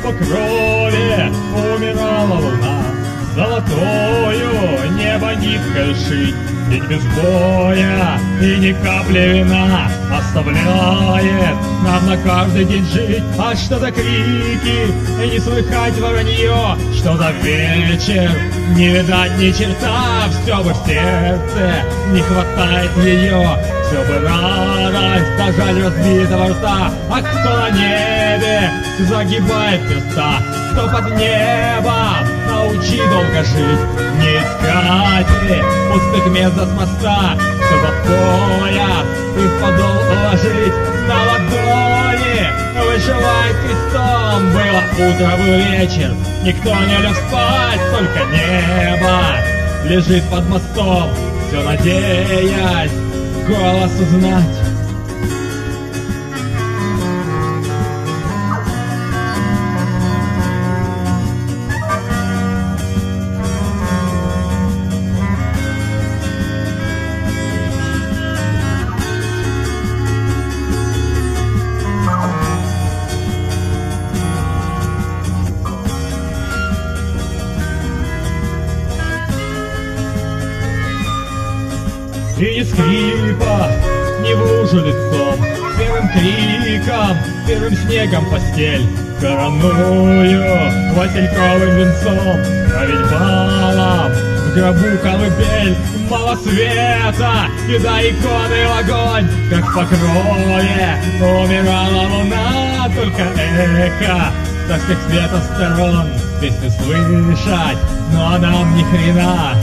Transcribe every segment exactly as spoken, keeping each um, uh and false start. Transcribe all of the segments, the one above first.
покрове умирала луна. Золотою небо ниткой шить, ведь без боя и ни капли вина оставляет нам на каждый день жить. А что за крики, и не слыхать воронье, что за вечер, не видать ни черта. Все бы в сердце, не хватает ее, все бы радость, да жаль разбитого рта. А кто на небе загибает перста, кто под небом, научи долго жить. Не искать пустых мест от моста, все за пояс и в подол уложить. На ладони вышивает крестом. Было утро, был вечер, никто не лег спать, только небо лежит под мостом, все надеясь голос узнать. И ни скрипа, ни в лужу лицом, первым криком, первым снегом постель короную васильковым венцом. А ведь балом в гробу колыбель, мало света, и до иконы в огонь. Как в покрове умирала луна, только эхо со всех светов сторон песни слышать, но нам ни хрена.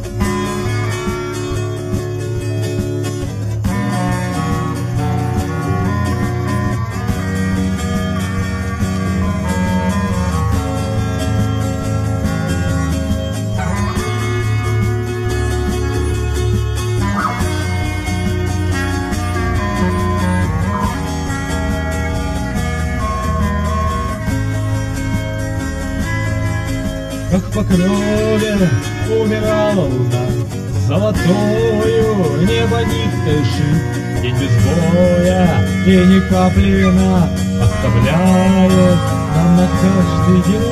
Как в покрове умирала луна, золотою небо ниткой шит, день без боя и ни капли вина оставляет нам на каждый день